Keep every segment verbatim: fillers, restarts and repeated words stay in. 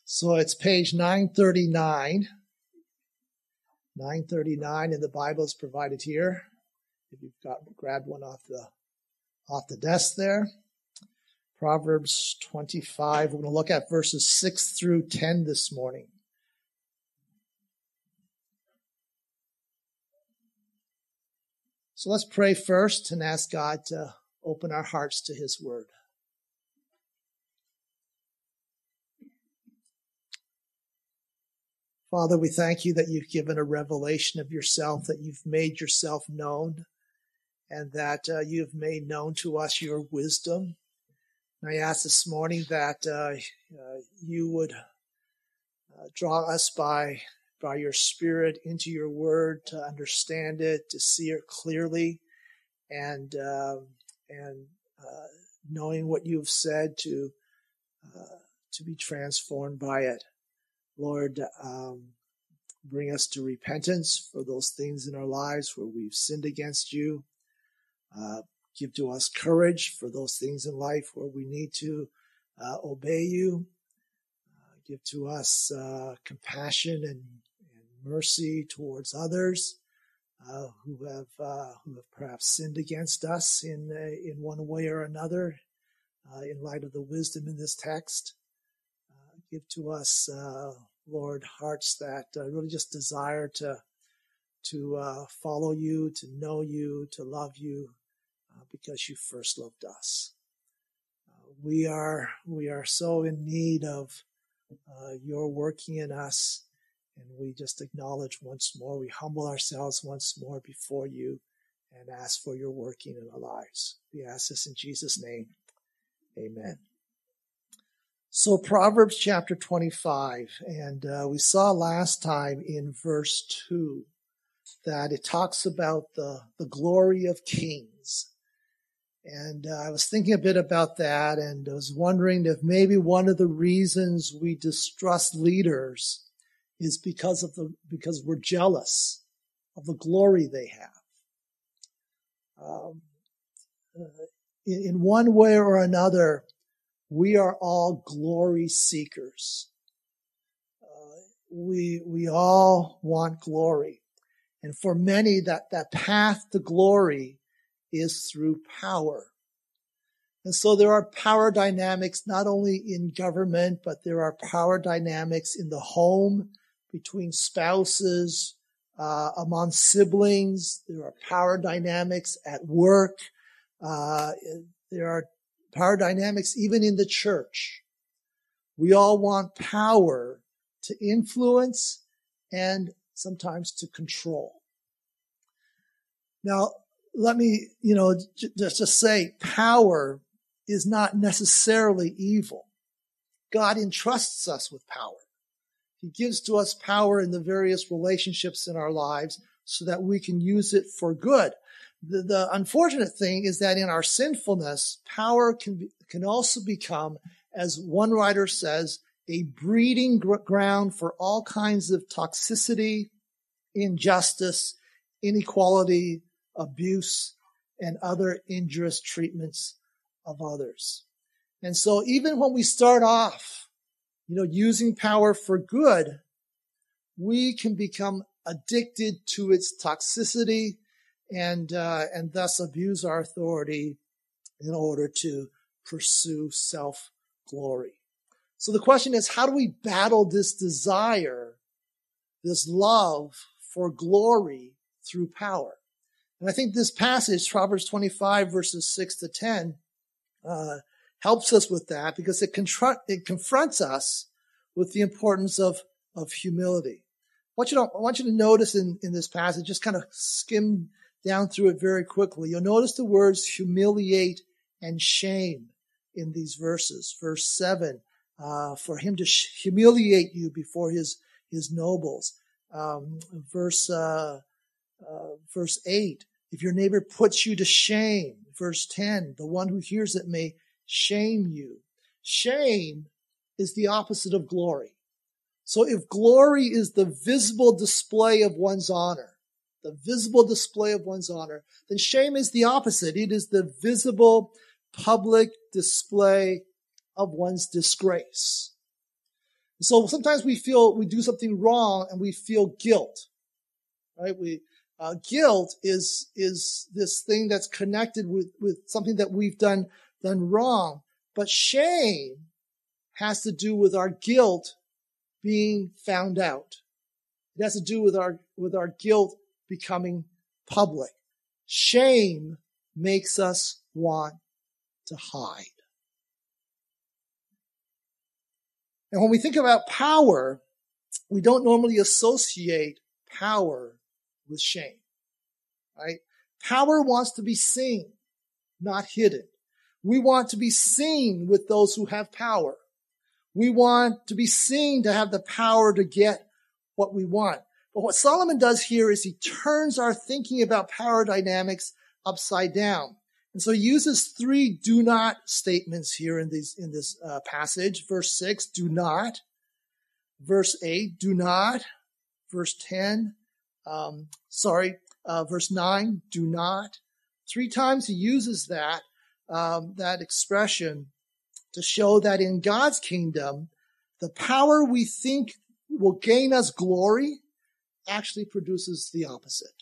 So it's page nine thirty-nine. nine thirty-nine in the Bible is provided here. If you've got grabbed one off the off the desk there. Proverbs twenty-five. We're going to look at verses six through ten this morning. So let's pray first and ask God to open our hearts to his word. Father, we thank you that you've given a revelation of yourself, that you've made yourself known, and that uh, you've made known to us your wisdom. And I ask this morning that uh, uh, you would uh, draw us by, by your Spirit into your word to understand it, to see it clearly, and, uh, and uh, knowing what you've said to, uh, to be transformed by it. Lord, um, bring us to repentance for those things in our lives where we've sinned against you. Uh, give to us courage for those things in life where we need to uh, obey you. Uh, give to us uh, compassion and, and mercy towards others uh, who have uh, who have perhaps sinned against us in uh, in one way or another. Uh, in light of the wisdom in this text, uh, give to us. Uh, Lord, hearts that uh, really just desire to to uh, follow you, to know you, to love you, uh, because you first loved us. Uh, we are we are so in need of uh, your working in us, and we just acknowledge once more. We humble ourselves once more before you, and ask for your working in our lives. We ask this in Jesus' name, Amen. So Proverbs chapter twenty-five, and uh, we saw last time in verse two that it talks about the, the glory of kings. And uh, I was thinking a bit about that, and I was wondering if maybe one of the reasons we distrust leaders is because of the because we're jealous of the glory they have. Um, uh, in, in one way or another, we are all glory seekers. Uh, we we all want glory. And for many, that, that path to glory is through power. And so there are power dynamics not only in government, but there are power dynamics in the home, between spouses, uh, among siblings. There are power dynamics at work. Uh, there are power dynamics even in the church. We all want power to influence and sometimes to control. Now, let me, you know, just, just say power is not necessarily evil. God entrusts us with power. He gives to us power in the various relationships in our lives so that we can use it for good. The, the unfortunate thing is that in our sinfulness, power can be, can also become, as one writer says, a breeding gr- ground for all kinds of toxicity, injustice, inequality, abuse, and other injurious treatments of others. And so even when we start off, you know, using power for good, we can become addicted to its toxicity and uh, and thus abuse our authority in order to pursue self-glory. So the question is, how do we battle this desire, this love for glory through power? And I think this passage, Proverbs twenty-five, verses six to ten, uh, helps us with that because it, confront, it confronts us with the importance of, of humility. I want you to, I want you to notice in, in this passage, just kind of skim down through it very quickly. You'll notice the words humiliate and shame in these verses. Verse seven, uh, for him to sh- humiliate you before his, his nobles. Um, verse, uh, uh, verse eight, if your neighbor puts you to shame. Verse ten, the one who hears it may shame you. Shame is the opposite of glory. So if glory is the visible display of one's honor, the visible display of one's honor, then shame is the opposite. It is the visible public display of one's disgrace. So sometimes we feel we do something wrong and we feel guilt, right? We uh, guilt is is this thing that's connected with with something that we've done done wrong. But shame has to do with our guilt being found out. It has to do with our with our guilt becoming public. Shame makes us want to hide. And when we think about power, we don't normally associate power with shame, right? Power wants to be seen, not hidden. We want to be seen with those who have power. We want to be seen to have the power to get what we want. But what Solomon does here is he turns our thinking about power dynamics upside down. And so he uses three do not statements here in these, in this uh, passage. Verse six, do not. Verse eight, do not. Verse ten, um, sorry, uh, verse nine, do not. Three times he uses that, um, that expression to show that in God's kingdom, the power we think will gain us glory actually produces the opposite.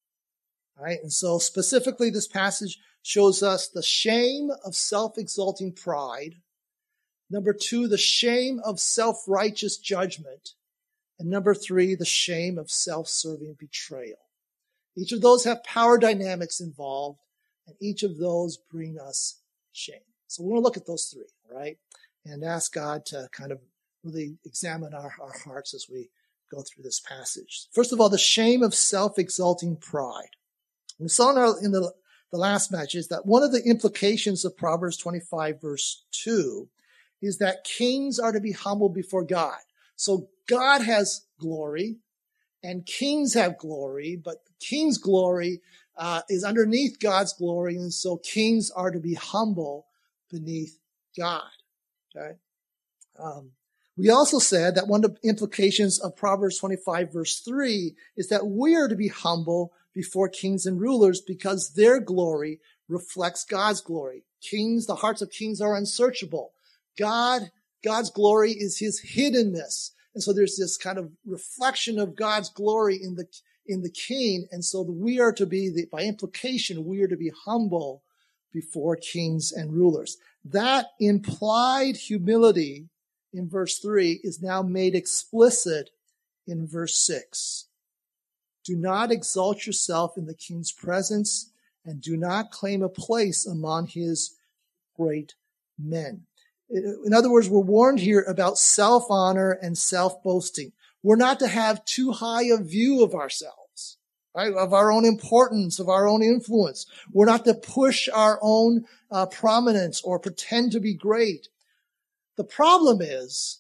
All right. And so specifically, this passage shows us the shame of self-exalting pride. Number two, the shame of self-righteous judgment. And number three, the shame of self-serving betrayal. Each of those have power dynamics involved, and each of those bring us shame. So we're going to look at those three, all right, and ask God to kind of really examine our, our hearts as we go through this passage. First of all, the shame of self-exalting pride. We saw in, our, in the, the last message that one of the implications of Proverbs twenty-five, verse two, is that kings are to be humble before God. So God has glory, and kings have glory, but king's glory uh, is underneath God's glory, and so kings are to be humble beneath God. Okay. Um, we also said that one of the implications of Proverbs twenty-five, verse three, is that we are to be humble before kings and rulers because their glory reflects God's glory. Kings, the hearts of kings are unsearchable. God, God's glory is his hiddenness. And so there's this kind of reflection of God's glory in the, in the king. And so we are to be, the, by implication, we are to be humble before kings and rulers. That implied humility in verse three is now made explicit in verse six. Do not exalt yourself in the king's presence, and do not claim a place among his great men. In other words, we're warned here about self-honor and self-boasting. We're not to have too high a view of ourselves, right? Of our own importance, of our own influence. We're not to push our own uh, prominence or pretend to be great. The problem is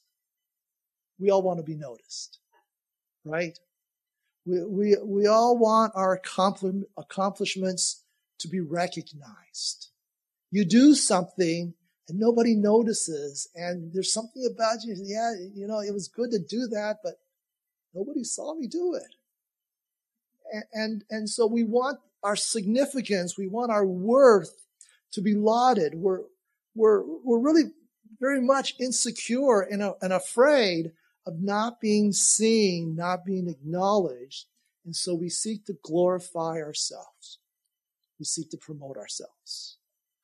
we all want to be noticed, right? We, we, we all want our accomplishments to be recognized. You do something and nobody notices, and there's something about you, yeah, you know, it was good to do that, but nobody saw me do it. And, and, and so we want our significance, we want our worth to be lauded. We're, we're, we're really very much insecure and, uh, and afraid of not being seen, not being acknowledged. And so we seek to glorify ourselves. We seek to promote ourselves.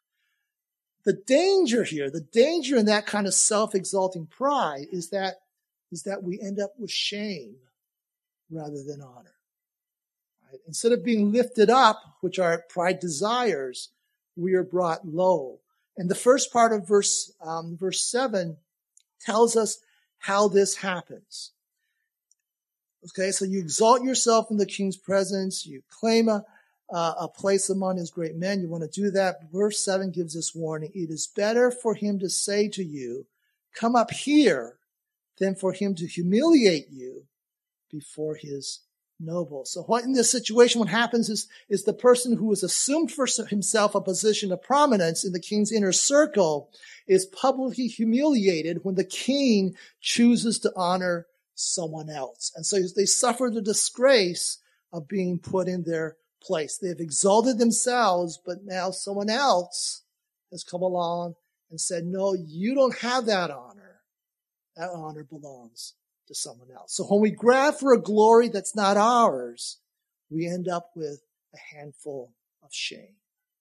The danger here, the danger in that kind of self-exalting pride is that, is that we end up with shame rather than honor. Right? Instead of being lifted up, which our pride desires, we are brought low. And the first part of verse, um, verse seven tells us how this happens. Okay, so you exalt yourself in the king's presence, you claim a, uh, a place among his great men, you want to do that. Verse seven gives this warning. It is better for him to say to you, come up here, than for him to humiliate you before his nobles. So what in this situation, what happens is, is the person who has assumed for himself a position of prominence in the king's inner circle is publicly humiliated when the king chooses to honor someone else. And so they suffer the disgrace of being put in their place. They've exalted themselves, but now someone else has come along and said, no, you don't have that honor. that honor belongs to someone else. So when we grab for a glory that's not ours, we end up with a handful of shame.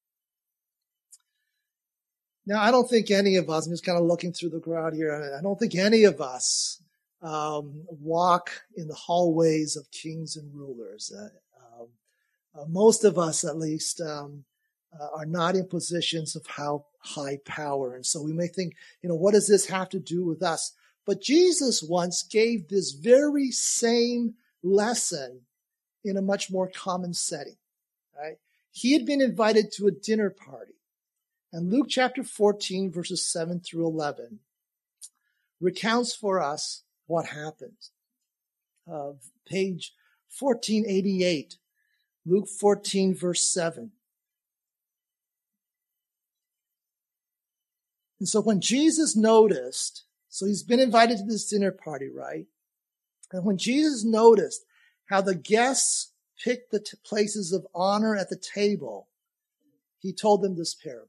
Now, I don't think any of us, I'm just kind of looking through the crowd here, I don't think any of us um, walk in the hallways of kings and rulers. Uh, um, uh, most of us, at least, um, uh, are not in positions of how high power. And so we may think, you know, what does this have to do with us? But Jesus once gave this very same lesson in a much more common setting, right? He had been invited to a dinner party. And Luke chapter fourteen, verses seven through eleven, recounts for us what happened. Uh, page fourteen eighty-eight, Luke fourteen, verse seven. And so when Jesus noticed, so he's been invited to this dinner party, right? And when Jesus noticed how the guests picked the t- places of honor at the table, he told them this parable.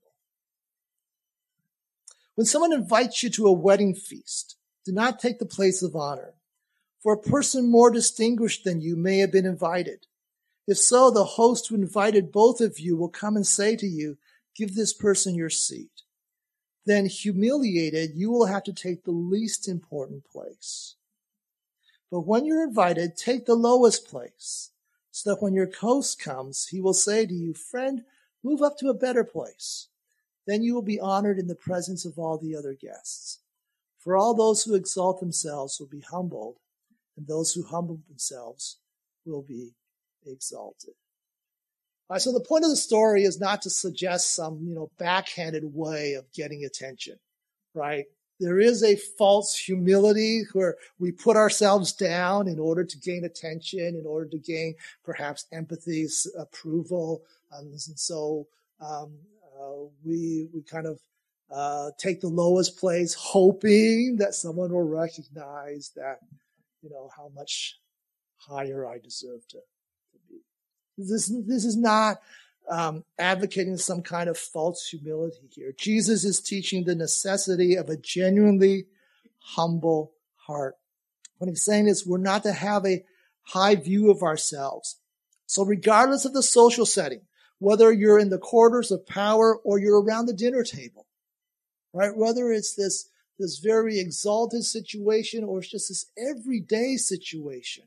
When someone invites you to a wedding feast, do not take the place of honor, for a person more distinguished than you may have been invited. If so, the host who invited both of you will come and say to you, give this person your seat. Then, humiliated, you will have to take the least important place. But when you're invited, take the lowest place, so that when your host comes, he will say to you, friend, move up to a better place. Then you will be honored in the presence of all the other guests. For all those who exalt themselves will be humbled, and those who humble themselves will be exalted. All right, so the point of the story is not to suggest some, you know, backhanded way of getting attention, right? There is a false humility where we put ourselves down in order to gain attention, in order to gain perhaps empathy, approval. Um, and so um, uh, we we kind of uh, take the lowest place, hoping that someone will recognize that, you know, how much higher I deserve to, to be. This, this is not um, advocating some kind of false humility here. Jesus is teaching the necessity of a genuinely humble heart. What he's saying is we're not to have a high view of ourselves. So regardless of the social setting, whether you're in the quarters of power or you're around the dinner table, right? Whether it's this, this very exalted situation or it's just this everyday situation,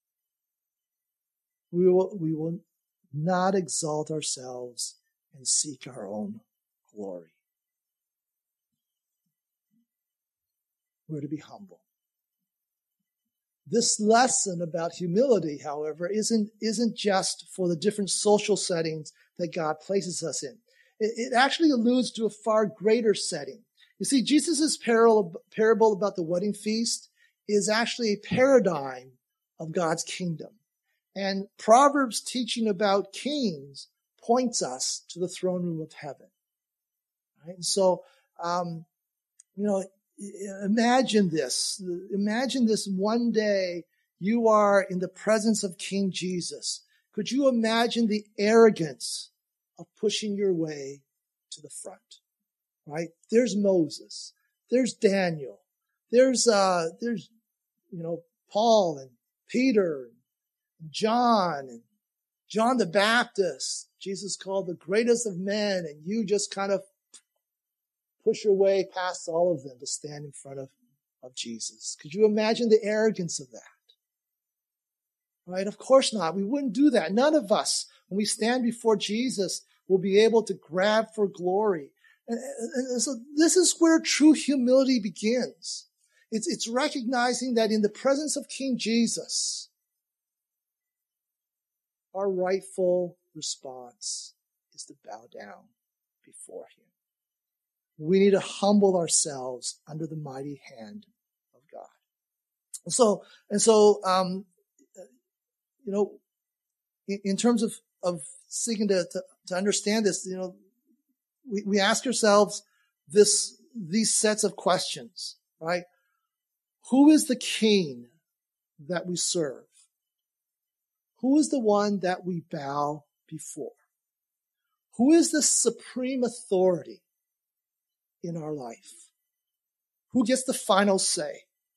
we will, we will not exalt ourselves and seek our own glory. We're to be humble. This lesson about humility, however, isn't, isn't just for the different social settings that God places us in. It, it actually alludes to a far greater setting. You see, Jesus' parable, parable about the wedding feast is actually a paradigm of God's kingdom. And Proverbs teaching about kings points us to the throne room of heaven. Right? And so, um, you know, imagine this. Imagine this one day you are in the presence of King Jesus. Could you imagine the arrogance of pushing your way to the front? Right? There's Moses. There's Daniel. There's, uh, there's, you know, Paul and Peter and John and John the Baptist. Jesus called the greatest of men, and you just kind of push your way past all of them to stand in front of, of Jesus. Could you imagine the arrogance of that? Right? Of course not. We wouldn't do that. None of us, when we stand before Jesus, will be able to grab for glory. And, and, and so this is where true humility begins. It's, it's recognizing that in the presence of King Jesus, our rightful response is to bow down before him. We need to humble ourselves under the mighty hand of God. And so, and so, um, you know, in, in terms of, of seeking to, to, to understand this, you know, we, we ask ourselves this, these sets of questions, right? Who is the king that we serve? Who is the one that we bow before? Who is the supreme authority in our life? Who gets the final say?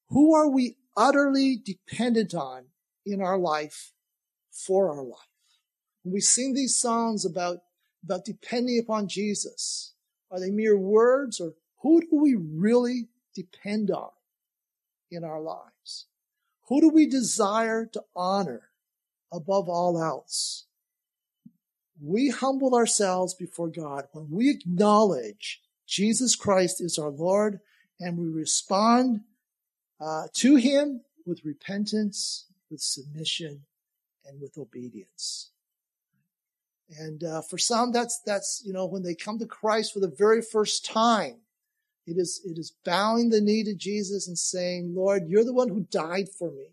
Who are we utterly dependent on in our life for our life? When we sing these songs about, about depending upon Jesus, are they mere words, or who do we really depend on in our lives? Who do we desire to honor above all else? We humble ourselves before God when we acknowledge Jesus Christ is our Lord, and we respond uh, to him with repentance, with submission, and with obedience. And uh, for some, that's, that's, you know, when they come to Christ for the very first time, it is, it is bowing the knee to Jesus and saying, Lord, you're the one who died for me.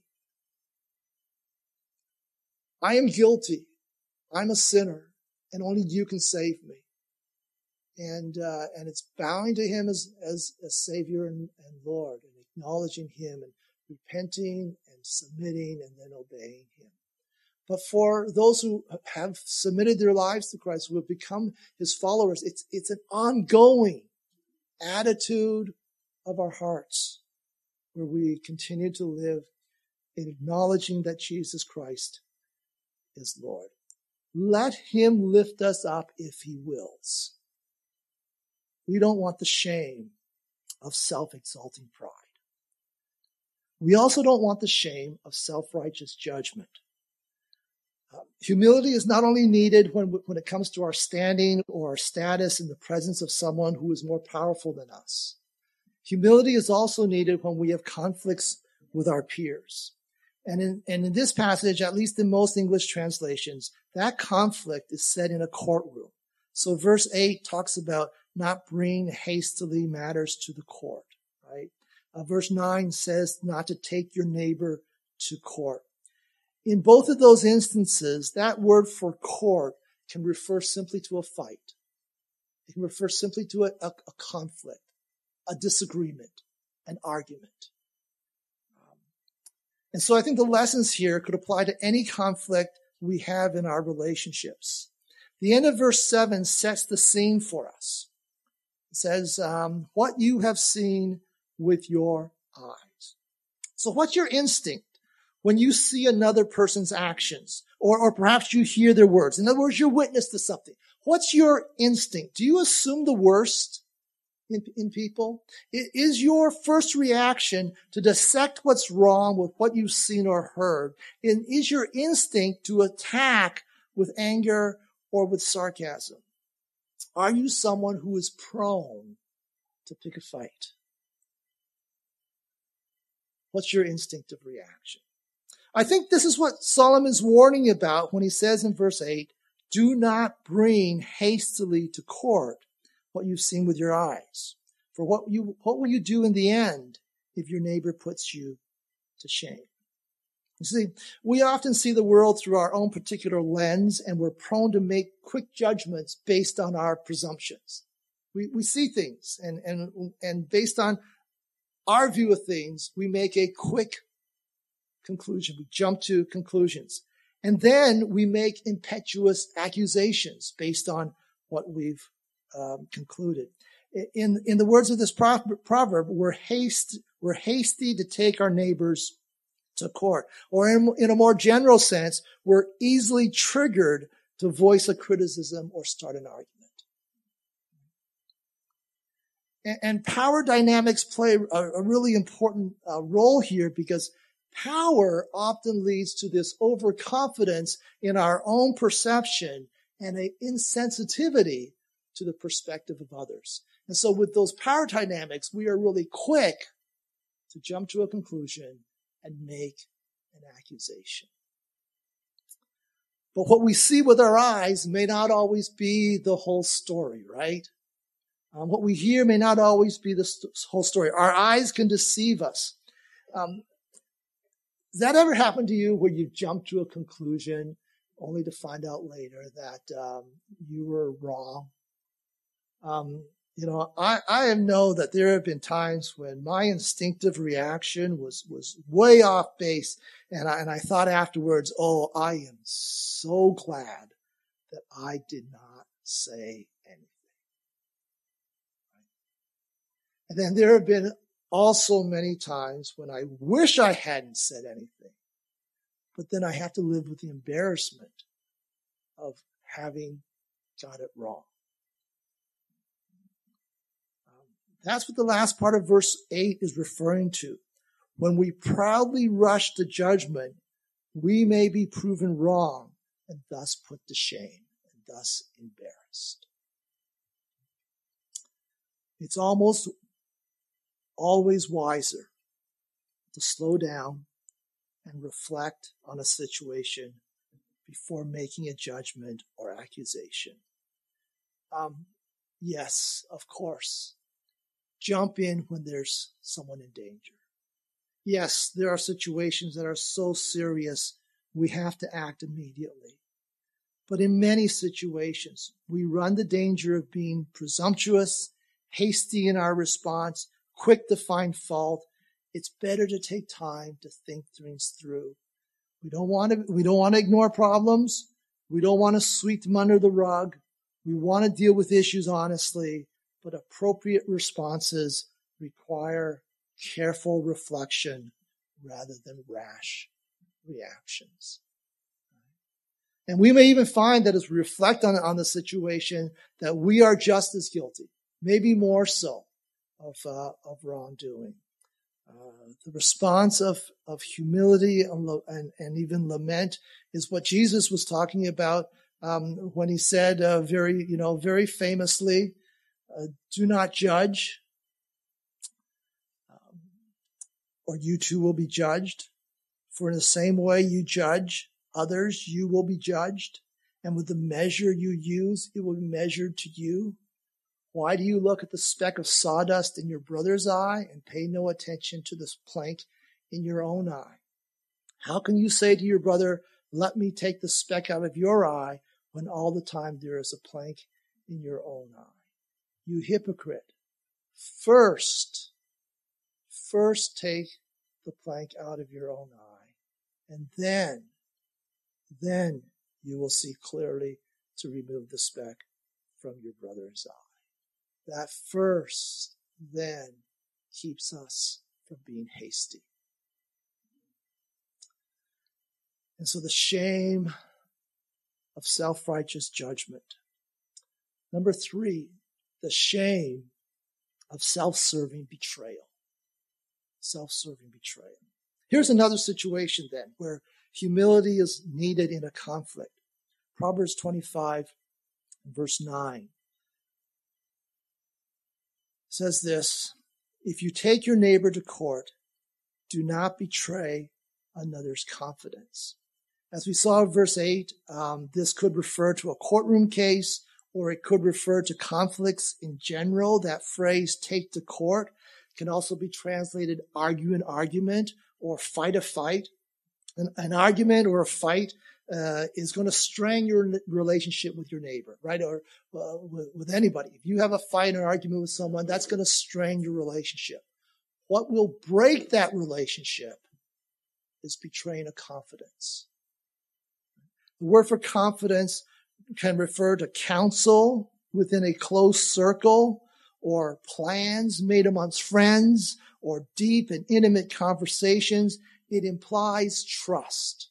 I am guilty. I'm a sinner, and only you can save me. And, uh, and it's bowing to him as, as a Savior and, and Lord, and acknowledging him and repenting and submitting and then obeying him. But for those who have submitted their lives to Christ, who have become his followers, it's, it's an ongoing attitude of our hearts where we continue to live in acknowledging that Jesus Christ is Lord. Let him lift us up if he wills. We don't want the shame of self-exalting pride. We also don't want the shame of self-righteous judgment. Uh, humility is not only needed when, when it comes to our standing or our status in the presence of someone who is more powerful than us. Humility is also needed when we have conflicts with our peers. And in, and in this passage, at least in most English translations, that conflict is set in a courtroom. So verse eight talks about not bringing hastily matters to the court, right? Uh, verse nine says not to take your neighbor to court. In both of those instances, that word for court can refer simply to a fight. It can refer simply to a, a, a conflict, a disagreement, an argument. Um, and so I think the lessons here could apply to any conflict we have in our relationships. The end of verse seven sets the scene for us. It says, um, what you have seen with your eyes. So what's your instinct when you see another person's actions, or, or perhaps you hear their words? In other words, you're witness to something. What's your instinct? Do you assume the worst in, in people? Is your first reaction to dissect what's wrong with what you've seen or heard? And is your instinct to attack with anger or with sarcasm? Are you someone who is prone to pick a fight? What's your instinctive reaction? I think this is what Solomon's warning about when he says in verse eight, do not bring hastily to court what you've seen with your eyes. For what you, what will you do in the end if your neighbor puts you to shame? You see, we often see the world through our own particular lens, and we're prone to make quick judgments based on our presumptions. We, we see things, and, and, and based on our view of things, we make a quick conclusion. We jump to conclusions. And then we make impetuous accusations based on what we've um, concluded. In, in the words of this proverb, we're, haste, we're hasty to take our neighbors to court. Or in, in a more general sense, we're easily triggered to voice a criticism or start an argument. And, and power dynamics play a, a really important uh, role here, because power often leads to this overconfidence in our own perception and an insensitivity to the perspective of others. And so with those power dynamics, we are really quick to jump to a conclusion and make an accusation. But what we see with our eyes may not always be the whole story, right? Um, what we hear may not always be the st- whole story. Our eyes can deceive us. Um, Does that ever happen to you where you jump to a conclusion only to find out later that um, you were wrong? Um, you know, I, I know that there have been times when my instinctive reaction was, was way off base, and I, and I thought afterwards, oh, I am so glad that I did not say anything. And then there have been also many times when I wish I hadn't said anything, but then I have to live with the embarrassment of having got it wrong. Um, that's what the last part of verse eight is referring to. When we proudly rush to judgment, we may be proven wrong and thus put to shame and thus embarrassed. It's almost always wiser to slow down and reflect on a situation before making a judgment or accusation. Um, yes, of course, jump in when there's someone in danger. Yes, there are situations that are so serious we have to act immediately. But in many situations, we run the danger of being presumptuous, hasty in our response, quick to find fault. It's better to take time to think things through. We don't want to, we don't want to ignore problems. We don't want to sweep them under the rug. We want to deal with issues honestly, but appropriate responses require careful reflection rather than rash reactions. And we may even find that as we reflect on, on the situation, that we are just as guilty, maybe more so, of, uh, of wrongdoing. Uh, the response of, of humility and, and, and even lament is what Jesus was talking about um, when he said uh, very, you know, very famously, uh, "Do not judge, um, or you too will be judged. For in the same way you judge others, you will be judged, and with the measure you use, it will be measured to you. Why do you look at the speck of sawdust in your brother's eye and pay no attention to this plank in your own eye? How can you say to your brother, 'Let me take the speck out of your eye,' when all the time there is a plank in your own eye? You hypocrite. First, first take the plank out of your own eye, and then, then you will see clearly to remove the speck from your brother's eye." That first, then, keeps us from being hasty. And so the shame of self-righteous judgment. Number three, the shame of self-serving betrayal. Self-serving betrayal. Here's another situation then where humility is needed in a conflict. Proverbs twenty-five, verse nine. Says this: "If you take your neighbor to court, do not betray another's confidence." As we saw in verse eight, um, this could refer to a courtroom case, or it could refer to conflicts in general. That phrase, "take to court," can also be translated argue an argument or fight a fight. An, an argument or a fight uh, is going to strain your relationship with your neighbor, right? Or uh, with, with anybody. If you have a fight or an argument with someone, that's going to strain your relationship. What will break that relationship is betraying a confidence. The word for confidence can refer to counsel within a close circle, or plans made amongst friends, or deep and intimate conversations. It implies trust.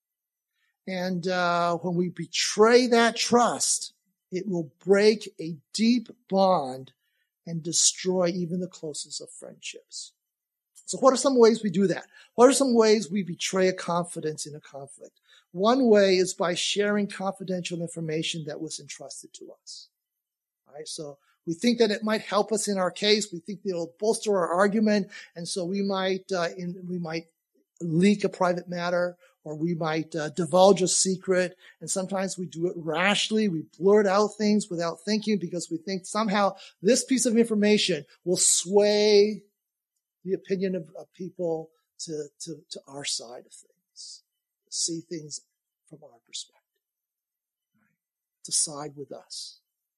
And uh, when we betray that trust, it will break a deep bond and destroy even the closest of friendships. So what are some ways we do that? What are some ways we betray a confidence in a conflict? One way is by sharing confidential information that was entrusted to us. All right, so we think that it might help us in our case. We think that it'll bolster our argument, and so we might uh, in, we might leak a private matter, or we might uh, divulge a secret. And sometimes we do it rashly. We blurt out things without thinking because we think somehow this piece of information will sway the opinion of, of people to, to, to our side of things, see things from our perspective, right? To side with us.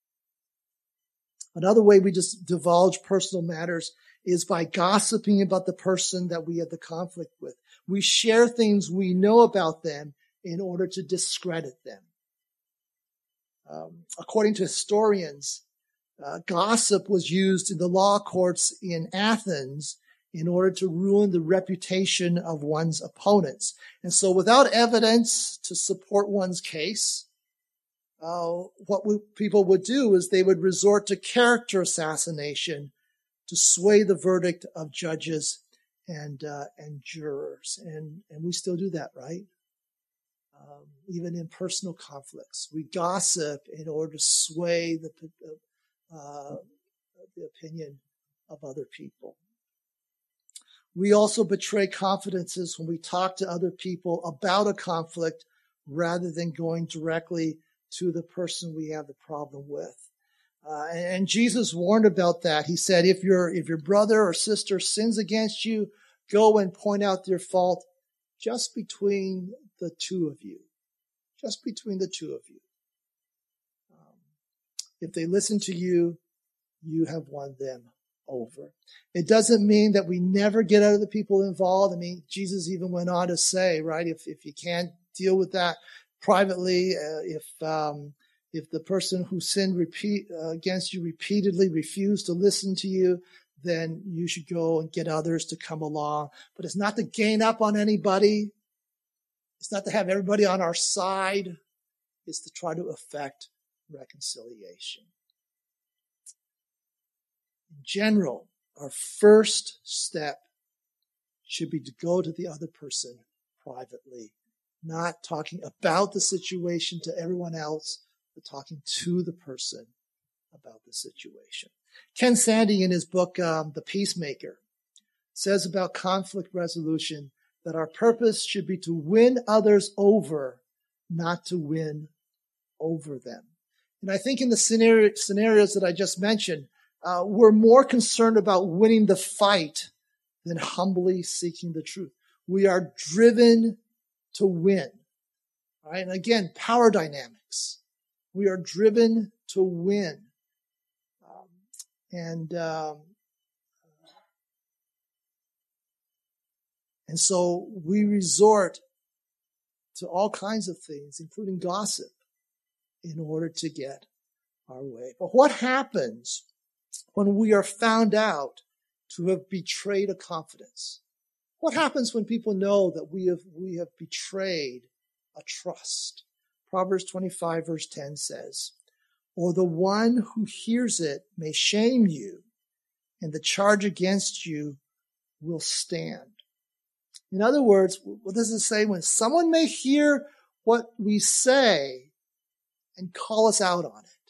Another way we just divulge personal matters is by gossiping about the person that we had the conflict with. We share things we know about them in order to discredit them. Um, according to historians, uh, gossip was used in the law courts in Athens in order to ruin the reputation of one's opponents. And so without evidence to support one's case, uh, what we, people would do is they would resort to character assassination to sway the verdict of judges and uh, and jurors. And, and we still do that, right? Um, even in personal conflicts. We gossip in order to sway the, uh, the opinion of other people. We also betray confidences when we talk to other people about a conflict rather than going directly to the person we have the problem with. Uh, and, and Jesus warned about that. He said, if your, if your brother or sister sins against you, go and point out their fault just between the two of you. Just between the two of you. Um, if they listen to you, you have won them over. It doesn't mean that we never get other people involved. I mean, Jesus even went on to say, right, if, if you can't deal with that privately, uh, if, um, if the person who sinned repeat, uh, against you repeatedly refused to listen to you, then you should go and get others to come along. But it's not to gain up on anybody. It's not to have everybody on our side. It's to try to effect reconciliation. In general, our first step should be to go to the other person privately, not talking about the situation to everyone else, but talking to the person about the situation. Ken Sande, in his book, um, The Peacemaker, says about conflict resolution that our purpose should be to win others over, not to win over them. And I think in the scenario, scenarios that I just mentioned, uh, we're more concerned about winning the fight than humbly seeking the truth. We are driven to win. All right? And again, power dynamics. We are driven to win. Um, and um, And so we resort to all kinds of things, including gossip, in order to get our way. But what happens when we are found out to have betrayed a confidence? What happens when people know that we have, we have betrayed a trust? Proverbs twenty-five verse ten says, or the one who hears it may shame you, and the charge against you will stand. In other words, what does it say? When someone may hear what we say and call us out on it.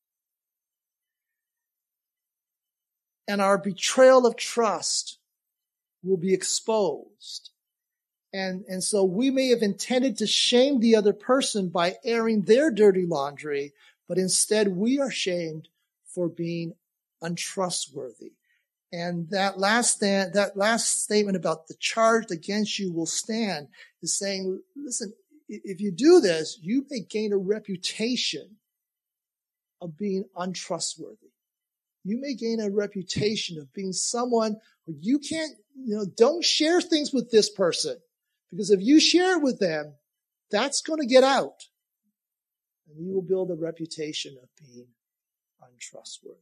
And our betrayal of trust will be exposed. And, and so we may have intended to shame the other person by airing their dirty laundry, but instead we are shamed for being untrustworthy. And that last stand, that last statement about the charge against you will stand is saying, listen, if you do this, you may gain a reputation of being untrustworthy. You may gain a reputation of being someone who you can't, you know, don't share things with this person. Because if you share it with them, that's going to get out. And you will build a reputation of being untrustworthy.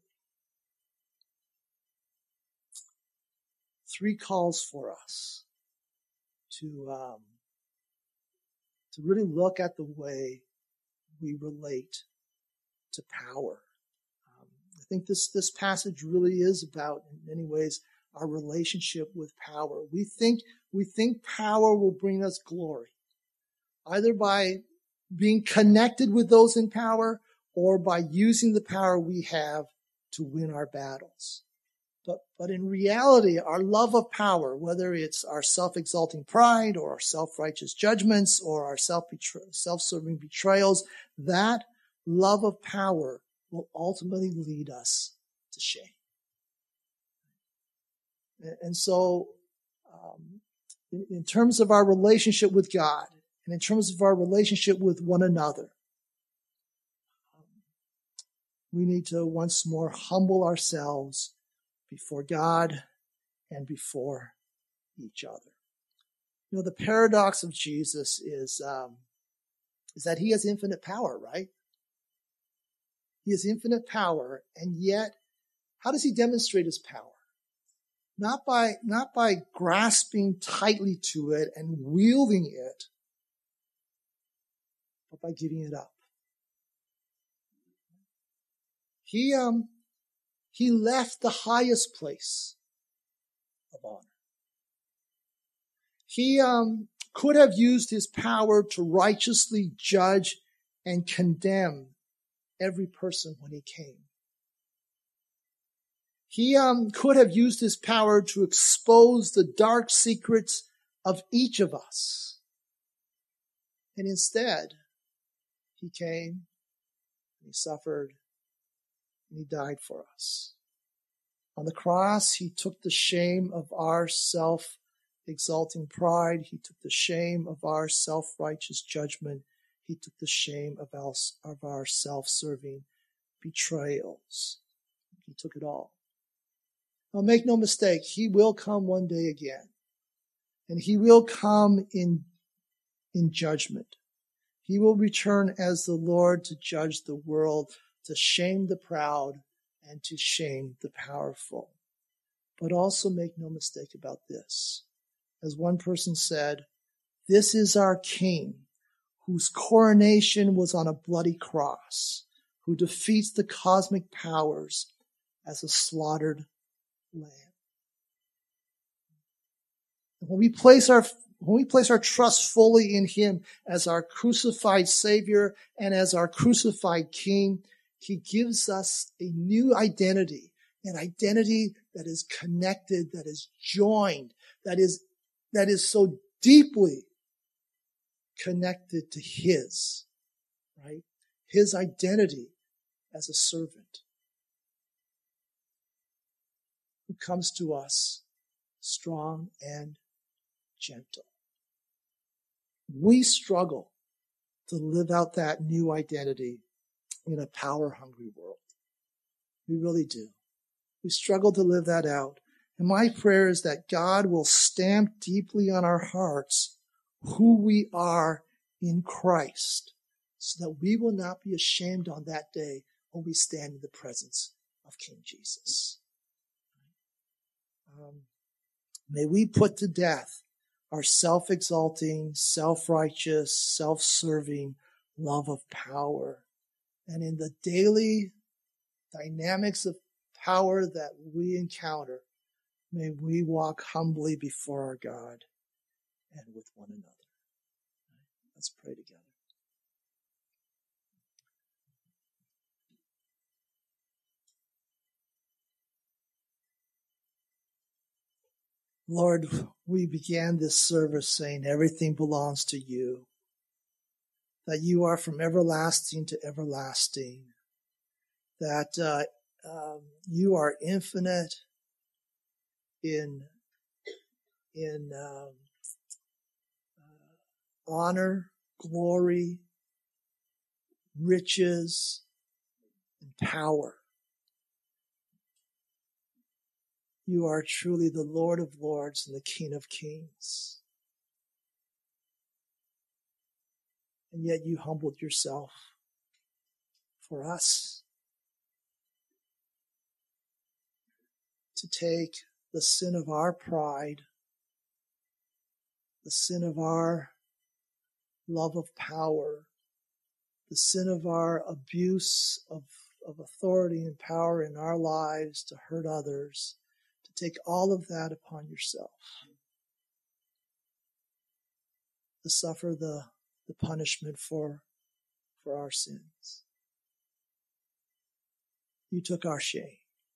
Three calls for us to um, to really look at the way we relate to power. Um, I think this this passage really is about, in many ways, our relationship with power. We think we think power will bring us glory, either by being connected with those in power or by using the power we have to win our battles. But, but in reality, our love of power, whether it's our self-exalting pride or our self-righteous judgments or our self-betray- self-serving betrayals, that love of power will ultimately lead us to shame. And, and so, um, in, in terms of our relationship with God and in terms of our relationship with one another, um, we need to once more humble ourselves before God and before each other. You know, the paradox of Jesus is, um, is that he has infinite power, right? He has infinite power, and yet, how does he demonstrate his power? not by, not by grasping tightly to it and wielding it, but by giving it up. He, um, he left the highest place of honor. He, um, could have used his power to righteously judge and condemn every person when he came. He um, could have used his power to expose the dark secrets of each of us. And instead, he came, and he suffered, and he died for us. On the cross, he took the shame of our self-exalting pride. He took the shame of our self-righteous judgment. He took the shame of our, of our self-serving betrayals. He took it all. Now, make no mistake, he will come one day again. And he will come in, in judgment. He will return as the Lord to judge the world, to shame the proud and to shame the powerful. But also make no mistake about this. As one person said, this is our King, whose coronation was on a bloody cross, who defeats the cosmic powers as a slaughtered lamb. And when we place our when we place our trust fully in him as our crucified Savior and as our crucified King, he gives us a new identity, an identity that is connected, that is joined, that is that is so deeply connected to his, right? His identity as a servant who comes to us strong and gentle. We struggle to live out that new identity in a power-hungry world. We really do. We struggle to live that out. And my prayer is that God will stamp deeply on our hearts who we are in Christ, so that we will not be ashamed on that day when we stand in the presence of King Jesus. Um, may we put to death our self-exalting, self-righteous, self-serving love of power. And in the daily dynamics of power that we encounter, may we walk humbly before our God and with one another. Let's pray together. Lord, we began this service saying everything belongs to you, that you are from everlasting to everlasting, that uh, um, you are infinite in, in um, uh, honor, glory, riches, and power. You are truly the Lord of Lords and the King of Kings. And yet you humbled yourself for us to take the sin of our pride, the sin of our love of power, the sin of our abuse of, of authority and power in our lives to hurt others, to take all of that upon yourself, to suffer the, the punishment for, for our sins. You took our shame,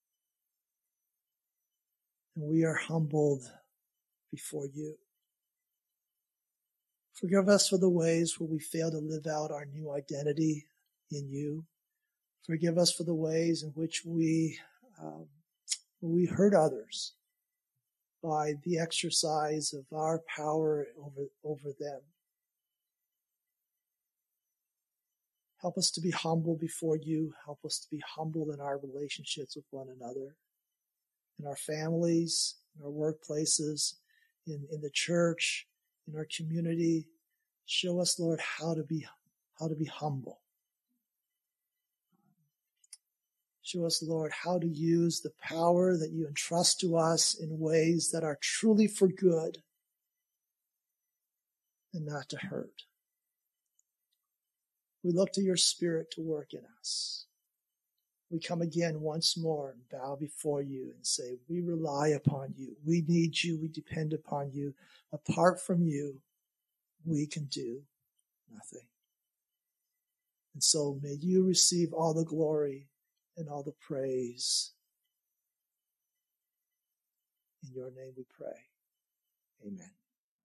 and we are humbled before you. Forgive us for the ways where we fail to live out our new identity in you. Forgive us for the ways in which we um, we hurt others by the exercise of our power over, over them. Help us to be humble before you. Help us to be humble in our relationships with one another, in our families, in our workplaces, in, in the church, in our community. Show us, Lord, how to be, how to be humble. Show us, Lord, how to use the power that you entrust to us in ways that are truly for good and not to hurt. We look to your Spirit to work in us. We come again once more and bow before you and say, we rely upon you. We need you. We depend upon you. Apart from you, we can do nothing. And so may you receive all the glory and all the praise. In your name we pray. Amen.